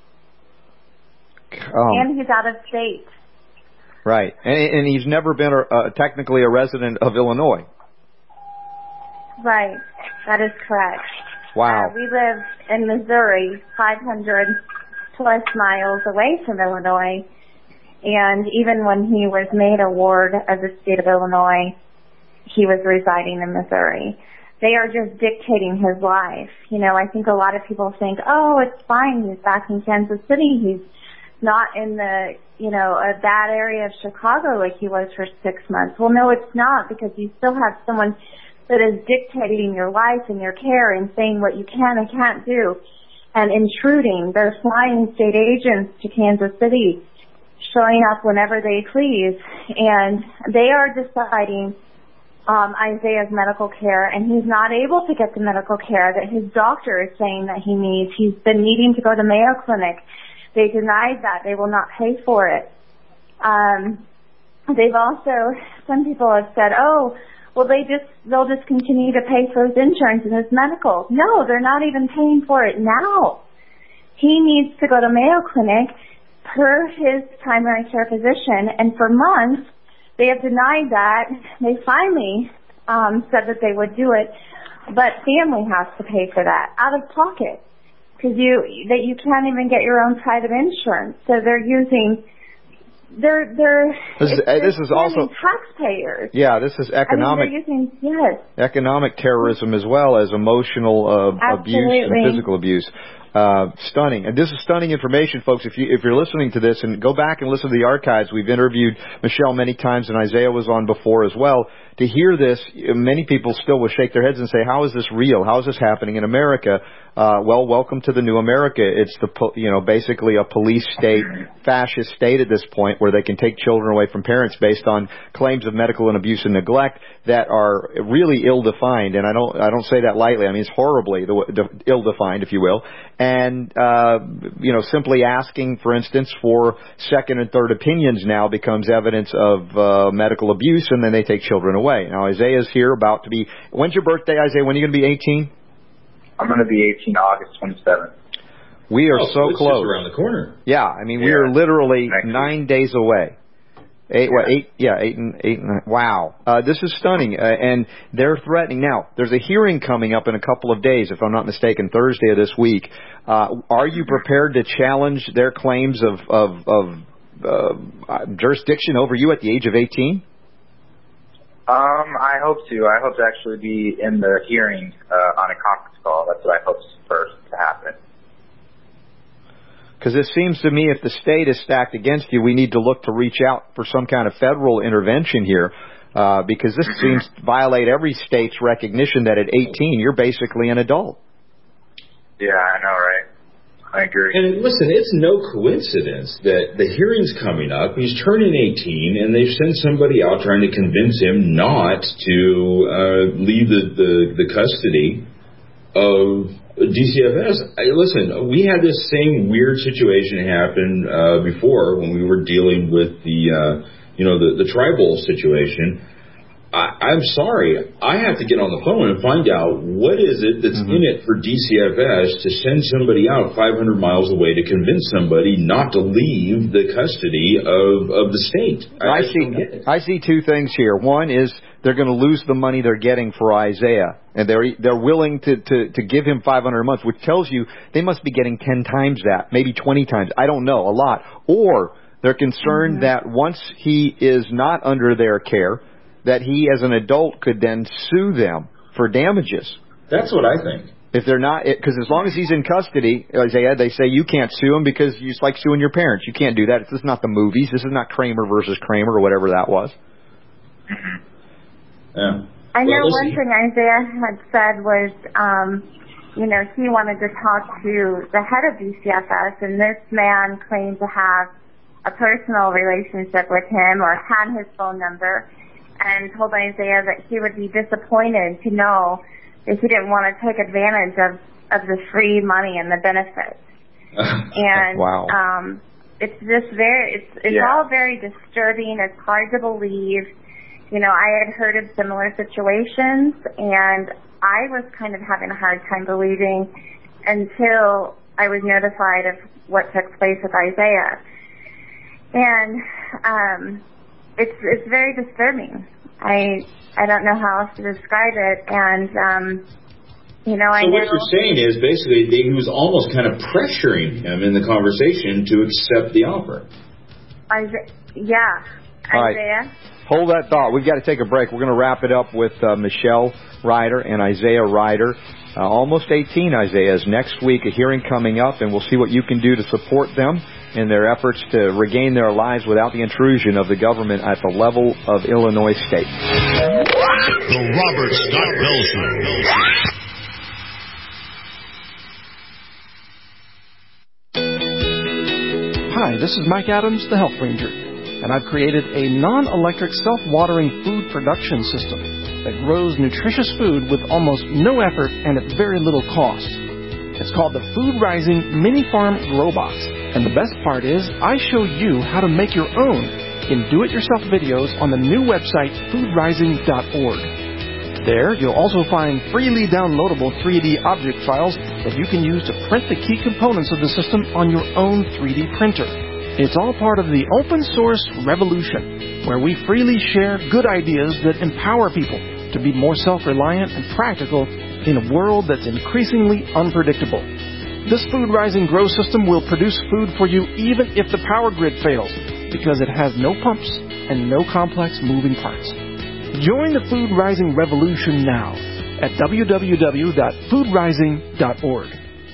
Um, and he's out of state. Right. And, and he's never been a, uh, technically a resident of Illinois. Right. That is correct. Wow. Uh, we live in Missouri, five hundred plus miles away from Illinois. And even when he was made a ward of the state of Illinois, he was residing in Missouri. They are just dictating his life. You know, I think a lot of people think, oh, it's fine. He's back in Kansas City. He's not in the, you know, a bad area of Chicago like he was for six months. Well, no, it's not, because you still have someone that is dictating your life and your care and saying what you can and can't do and intruding. They're flying state agents to Kansas City, showing up whenever they please, and they are deciding Um, Isaiah's medical care, and he's not able to get the medical care that his doctor is saying that he needs. He's been needing to go to Mayo Clinic. They denied that. They will not pay for it. Um, they've also, some people have said, oh, well, they just, they'll just continue to pay for his insurance and his medical. No, they're not even paying for it now. He needs to go to Mayo Clinic per his primary care physician, and for months, they have denied that. They finally um, said that they would do it, but family has to pay for that out of pocket, because you that you can't even get your own private insurance. So they're using they're they're this is, they're this is also taxpayers. Yeah, this is economic. I mean, they're using, yes, economic terrorism as well as emotional uh, abuse and physical abuse. Uh, stunning. And this is stunning information, folks. If you, if you're listening to this, and go back and listen to the archives, we've interviewed Michelle many times, and Isaiah was on before as well. To hear this, many people still will shake their heads and say, how is this real? How is this happening in America? Uh, well, welcome to the new America. It's the, you know, basically a police state, fascist state at this point, where they can take children away from parents based on claims of medical and abuse and neglect that are really ill-defined. And I don't, I don't say that lightly. I mean, it's horribly ill-defined, if you will. And, uh, you know, simply asking, for instance, for second and third opinions now becomes evidence of, uh, medical abuse, and then they take children away. Now, Isaiah's here about to be, when's your birthday, Isaiah? When are you going to be eighteen? I'm going to be eighteen August twenty-seventh. We are oh, so it's close. Just around the corner. Yeah, I mean, yeah. we are literally Next nine week. days away. Eight, yeah. What, eight, yeah, eight and eight and wow. Uh, this is stunning, uh, and they're threatening. Now, there's a hearing coming up in a couple of days, if I'm not mistaken, Thursday of this week. Uh, are you prepared to challenge their claims of of, of uh, jurisdiction over you at the age of eighteen? Um, I hope to. I hope to actually be in the hearing uh, on a conference call. That's what I hope first to happen. Because it seems to me if the state is stacked against you, we need to look to reach out for some kind of federal intervention here, uh, because this seems to violate every state's recognition that at eighteen, you're basically an adult. Yeah, I know, right? I agree. And listen, it's no coincidence that the hearing's coming up. He's turning eighteen, and they've sent somebody out trying to convince him not to uh, leave the, the, the custody of D C F S, I, listen, we had this same weird situation happen uh, before when we were dealing with the, uh, you know, the, the tribal situation. I, I'm sorry, I have to get on the phone and find out what is it that's mm-hmm. in it for D C F S to send somebody out five hundred miles away to convince somebody not to leave the custody of, of the state. I, I, I see. I see two things here. One is they're going to lose the money they're getting for Isaiah, and they're they're willing to, to, to give him five hundred a month, which tells you they must be getting ten times that, maybe twenty times. I don't know, a lot. Or they're concerned mm-hmm. that once he is not under their care, that he as an adult could then sue them for damages. That's what I think. If they're not, because as long as he's in custody, Isaiah, they say you can't sue him because it's like suing your parents. You can't do that. This is not the movies. This is not Kramer versus Kramer or whatever that was. Yeah. I know well, one thing Isaiah had said was, um, you know, he wanted to talk to the head of D C F S, and this man claimed to have a personal relationship with him or had his phone number, and told Isaiah that he would be disappointed to know that he didn't want to take advantage of, of the free money and the benefits. and wow. um, it's just very, it's, it's yeah. all very disturbing. It's hard to believe. You know, I had heard of similar situations, and I was kind of having a hard time believing until I was notified of what took place with Isaiah. And um, it's it's very disturbing. I I don't know how else to describe it, and um, you know, I so know. what you're saying is basically he was almost kind of pressuring him in the conversation to accept the offer. Isaiah, yeah, All Isaiah. Right. Hold that thought. We've got to take a break. We're going to wrap it up with uh, Michelle Ryder and Isaiah Ryder. Uh, almost eighteen, Isaiah, is next week, a hearing coming up, and we'll see what you can do to support them in their efforts to regain their lives without the intrusion of the government at the level of Illinois State. The Robert Scott Bell Show. Hi, this is Mike Adams, the Health Ranger, and I've created a non-electric self-watering food production system that grows nutritious food with almost no effort and at very little cost. It's called the Food Rising Mini Farm Grow Box. And the best part is, I show you how to make your own in do-it-yourself videos on the new website, food rising dot org. There, you'll also find freely downloadable three D object files that you can use to print the key components of the system on your own three D printer. It's all part of the open source revolution, where we freely share good ideas that empower people to be more self-reliant and practical in a world that's increasingly unpredictable. This Food Rising Grow system will produce food for you even if the power grid fails, because it has no pumps and no complex moving parts. Join the Food Rising revolution now at w w w dot food rising dot org.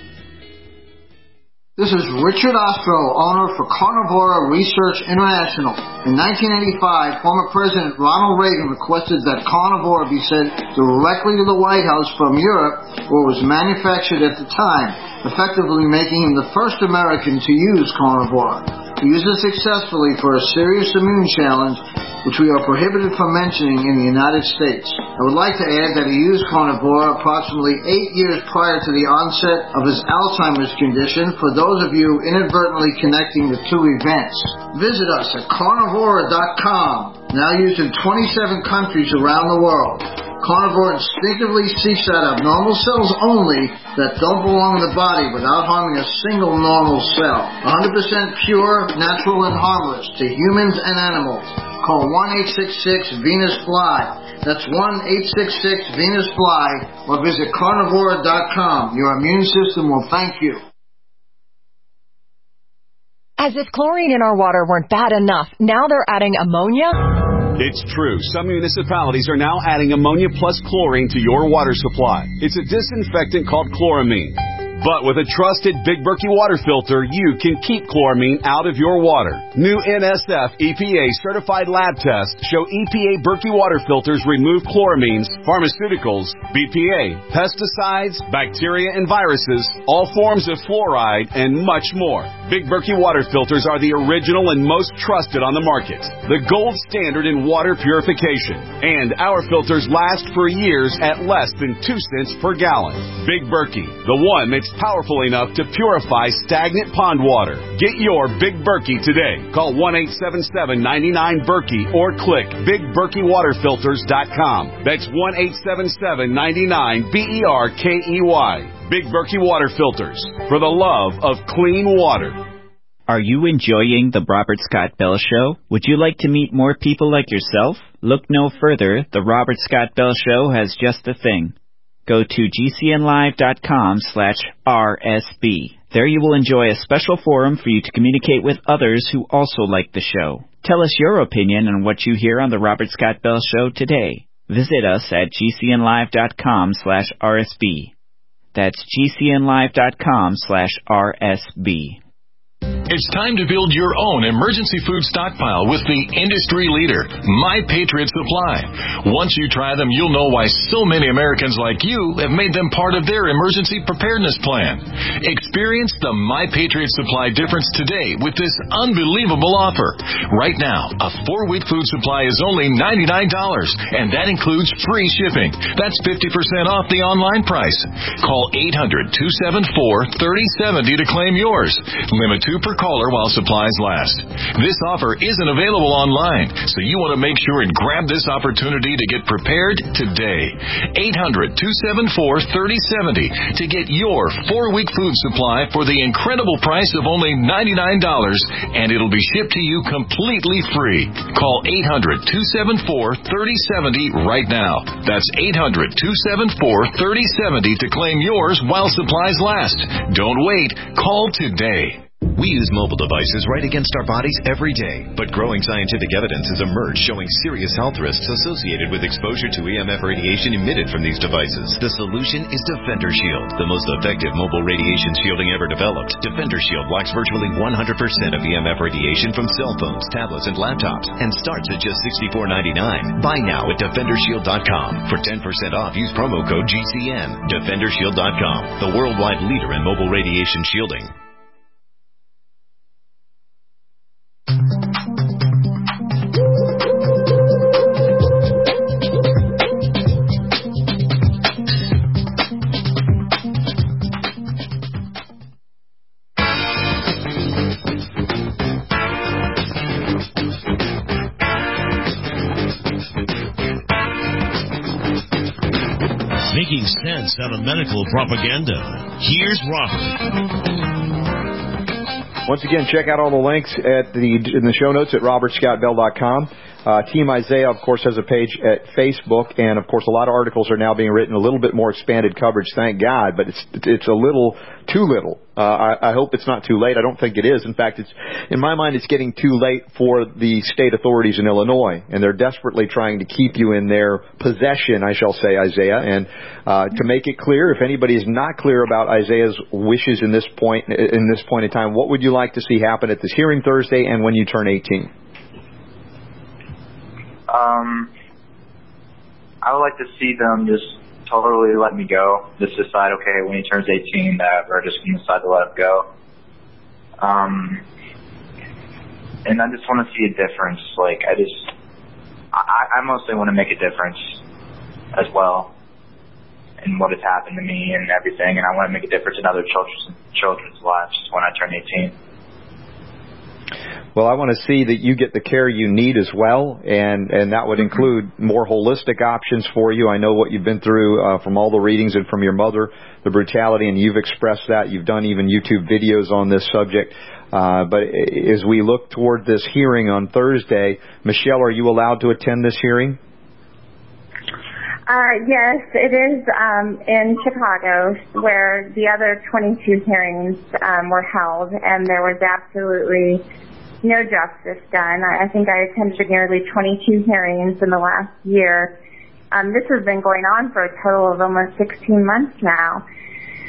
This is Richard Ostro, owner for Carnivora Research International. In nineteen eighty-five, former President Ronald Reagan requested that Carnivora be sent directly to the White House from Europe, where it was manufactured at the time, effectively making him the first American to use Carnivora. He used it successfully for a serious immune challenge, which we are prohibited from mentioning in the United States. I would like to add that he used Carnivora approximately eight years prior to the onset of his Alzheimer's condition, for those of you inadvertently connecting the two events. Visit us at carnivora dot com, now used in twenty-seven countries around the world. Carnivore instinctively seeks out abnormal cells only that don't belong in the body without harming a single normal cell. one hundred percent pure, natural, and harmless to humans and animals. Call one eight six six Venus Fly. That's one eight six six Venus Fly, or visit carnivora dot com. Your immune system will thank you. As if chlorine in our water weren't bad enough, now they're adding ammonia? It's true. Some municipalities are now adding ammonia plus chlorine to your water supply. It's a disinfectant called chloramine. But with a trusted Big Berkey water filter, you can keep chloramine out of your water. New N S F E P A certified lab tests show E P A Berkey water filters remove chloramines, pharmaceuticals, B P A, pesticides, bacteria and viruses, all forms of fluoride, and much more. Big Berkey water filters are the original and most trusted on the market. The gold standard in water purification. And our filters last for years at less than two cents per gallon. Big Berkey, the one that's powerful enough to purify stagnant pond water. Get your Big Berkey today. Call one eight seven seven, nine nine, Berkey or click big berkey water filters dot com. That's one eight seven seven, nine nine, B E R K E Y. Big Berkey Water Filters, for the love of clean water. Are you enjoying the Robert Scott Bell Show? Would you like to meet more people like yourself? Look no further. The Robert Scott Bell Show has just the thing. Go to G C N live dot com slash R S B. There you will enjoy a special forum for you to communicate with others who also like the show. Tell us your opinion on what you hear on the Robert Scott Bell Show today. Visit us at G C N live dot com slash R S B. That's G C N live dot com slash R S B. It's time to build your own emergency food stockpile with the industry leader, My Patriot Supply. Once you try them, you'll know why so many Americans like you have made them part of their emergency preparedness plan. Experience the My Patriot Supply difference today with this unbelievable offer. Right now, a four-week food supply is only ninety-nine dollars, and that includes free shipping. That's fifty percent off the online price. Call eight hundred, two seven four, three oh seven oh to claim yours. Limit two per caller while supplies last. This offer isn't available online, so you want to make sure and grab this opportunity to get prepared today. eight hundred, two seven four, three oh seven oh to get your four-week food supply for the incredible price of only ninety-nine dollars, and it'll be shipped to you completely free. Call eight hundred, two seven four, three oh seven oh right now. That's eight hundred, two seven four, three oh seven oh to claim yours while supplies last. Don't wait. Call today. We use mobile devices right against our bodies every day, but growing scientific evidence has emerged showing serious health risks associated with exposure to E M F radiation emitted from these devices. The solution is Defender Shield, the most effective mobile radiation shielding ever developed. Defender Shield blocks virtually one hundred percent of E M F radiation from cell phones, tablets, and laptops, and starts at just sixty-four ninety-nine. Buy now at defender shield dot com. For ten percent off, use promo code G C N. defender shield dot com, the worldwide leader in mobile radiation shielding. Making sense out of medical propaganda. Here's Robert. Once again, check out all the links at the in the show notes at robert scott bell dot com. Uh, Team Isaiah, of course, has a page at Facebook, and, of course, a lot of articles are now being written, a little bit more expanded coverage, thank God, but it's it's a little too little. Uh, I, I hope it's not too late. I don't think it is. In fact, it's in my mind, it's getting too late for the state authorities in Illinois, and they're desperately trying to keep you in their possession, I shall say, Isaiah. And uh, to make it clear, if anybody is not clear about Isaiah's wishes in this point in this point in time, what would you like to see happen at this hearing Thursday and when you turn eighteen? Um, I would like to see them just totally let me go. Just decide, okay, when he turns eighteen, that we're just going to decide to let him go. Um, and I just want to see a difference. Like, I just, I, I mostly want to make a difference as well in what has happened to me and everything. And I want to make a difference in other children's, children's lives when I turn eighteen. Well, I want to see that you get the care you need as well, and, and that would include more holistic options for you. I know what you've been through uh, from all the readings and from your mother, the brutality, and you've expressed that. You've done even YouTube videos on this subject. Uh, but as we look toward this hearing on Thursday, Michelle, are you allowed to attend this hearing? Uh, yes, it is um, in Chicago, where the other twenty-two hearings um, were held, and there was absolutely no justice done. I, I think I attended nearly twenty-two hearings in the last year. Um, this has been going on for a total of almost sixteen months now.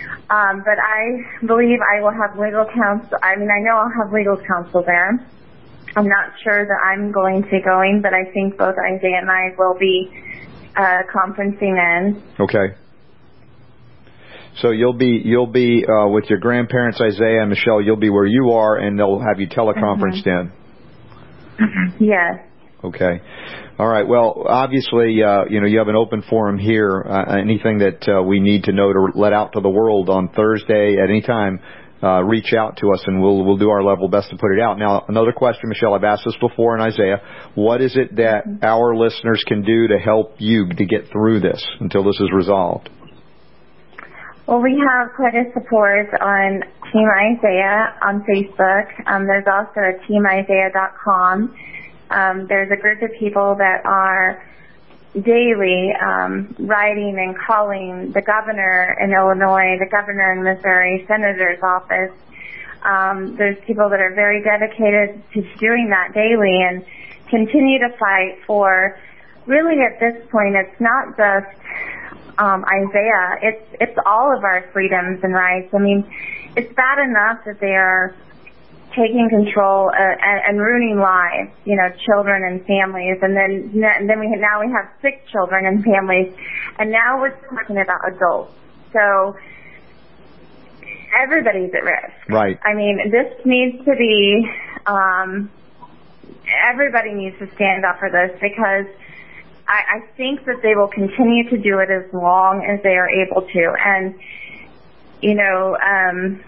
Um, but I believe I will have legal counsel. I mean, I know I'll have legal counsel there. I'm not sure that I'm going to going, but I think both Isaiah and I will be uh, conferencing in. Okay. So you'll be you'll be uh, with your grandparents, Isaiah and Michelle. You'll be where you are, and they'll have you teleconferenced Mm-hmm. in. Mm-hmm. Yes. Okay. All right. Well, obviously, uh, you know, you have an open forum here. Uh, anything that uh, we need to know to let out to the world on Thursday at any time, uh, reach out to us, and we'll we'll do our level best to put it out. Now, another question, Michelle. I've asked this before, and Isaiah, what is it that mm-hmm. our listeners can do to help you to get through this until this is resolved? Well, we have quite a support on Team Isaiah on Facebook. Um, there's also a team isaiah dot com. Um, there's a group of people that are daily um, writing and calling the governor in Illinois, the governor in Missouri, senator's office. Um, there's people that are very dedicated to doing that daily and continue to fight for, really at this point, it's not just um, Isaiah, it's, it's all of our freedoms and rights. I mean, it's bad enough that they are taking control uh, and, and ruining lives, you know, children and families, and then and then we now we have sick children and families, and now we're talking about adults. So everybody's at risk. Right. I mean, this needs to be. Um, everybody needs to stand up for this because I, I think that they will continue to do it as long as they are able to, and you know. Um,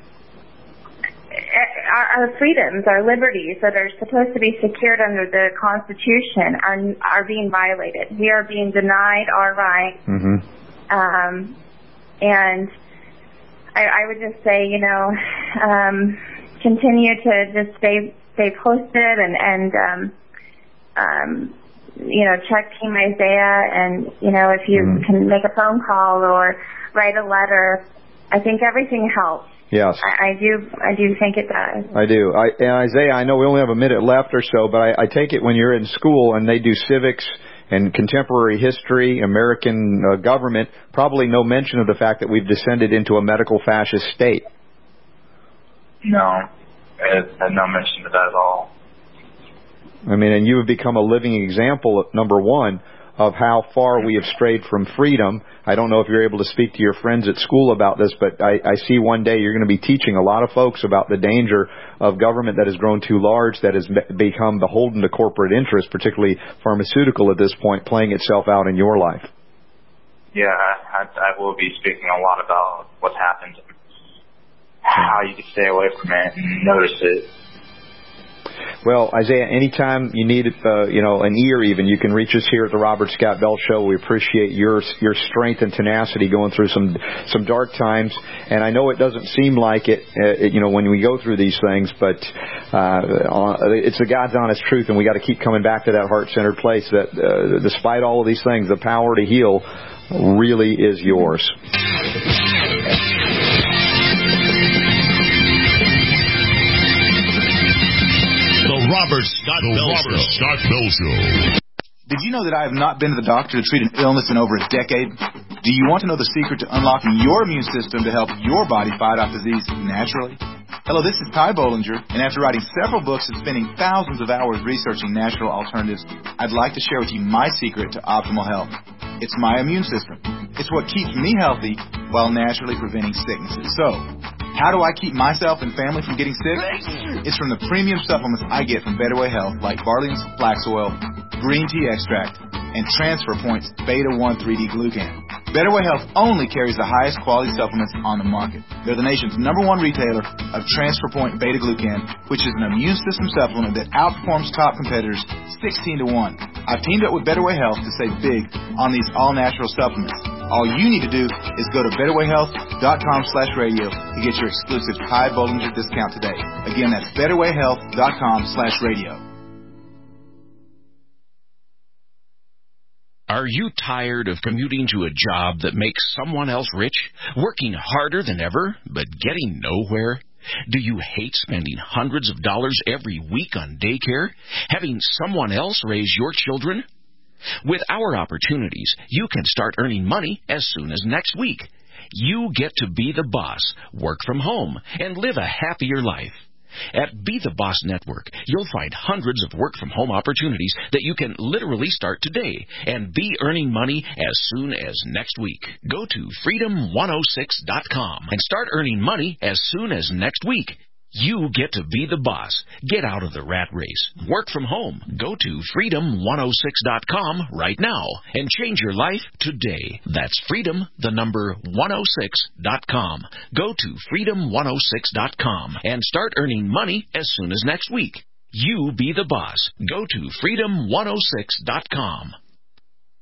Our, our freedoms, our liberties that are supposed to be secured under the Constitution are are being violated. We are being denied our rights. Mm-hmm. Um, and I, I would just say, you know, um, continue to just stay stay posted and and um, um, you know, check Team Isaiah, and you know, if you mm-hmm. can make a phone call or write a letter, I think everything helps. Yes. I, I do I do think it does. I do. I, and Isaiah, I know we only have a minute left or so, but I, I take it when you're in school and they do civics and contemporary history, American uh, government, probably no mention of the fact that we've descended into a medical fascist state. No, it had no mention of that at all. I mean, and you have become a living example, number one, of how far we have strayed from freedom. I don't know if you're able to speak to your friends at school about this, but I, I see one day you're going to be teaching a lot of folks about the danger of government that has grown too large, that has become beholden to corporate interests, particularly pharmaceutical at this point, playing itself out in your life. Yeah, I, I will be speaking a lot about what's happened, how you can stay away from it and notice it. Well, Isaiah, anytime you need, uh, you know, an ear even, you can reach us here at the Robert Scott Bell Show. We appreciate your your strength and tenacity going through some some dark times. And I know it doesn't seem like it, uh, you know, when we go through these things, but uh, it's the God's honest truth, and we got to keep coming back to that heart-centered place that, uh, despite all of these things, the power to heal really is yours. Robert Scott the Bell Robert Show. Scott Bell Show. Did you know that I have not been to the doctor to treat an illness in over a decade? Do you want to know the secret to unlocking your immune system to help your body fight off disease naturally? Hello, this is Ty Bollinger, and after writing several books and spending thousands of hours researching natural alternatives, I'd like to share with you my secret to optimal health. It's my immune system. It's what keeps me healthy while naturally preventing sicknesses. So, how do I keep myself and family from getting sick? It's from the premium supplements I get from Better Way Health, like Barley's Flax Oil, Green Tea Extract, and Transfer Point's Beta one three D Glucan. Better Way Health only carries the highest quality supplements on the market. They're the nation's number one retailer of Transfer Point Beta Glucan, which is an immune system supplement that outperforms top competitors sixteen to one. I've teamed up with Better Way Health to save big on these all-natural supplements. All you need to do is go to better way health dot com slash radio to get your exclusive Ty Bollinger discount today. Again, that's better way health dot com slash radio. Are you tired of commuting to a job that makes someone else rich, working harder than ever, but getting nowhere? Do you hate spending hundreds of dollars every week on daycare, having someone else raise your children? With our opportunities, you can start earning money as soon as next week. You get to be the boss, work from home, and live a happier life. At Be the Boss Network, you'll find hundreds of work-from-home opportunities that you can literally start today and be earning money as soon as next week. Go to freedom one oh six dot com and start earning money as soon as next week. You get to be the boss. Get out of the rat race. Work from home. Go to freedom one oh six dot com right now and change your life today. That's freedom, the number one oh six dot com. Go to freedom one oh six dot com and start earning money as soon as next week. You be the boss. Go to freedom one oh six dot com.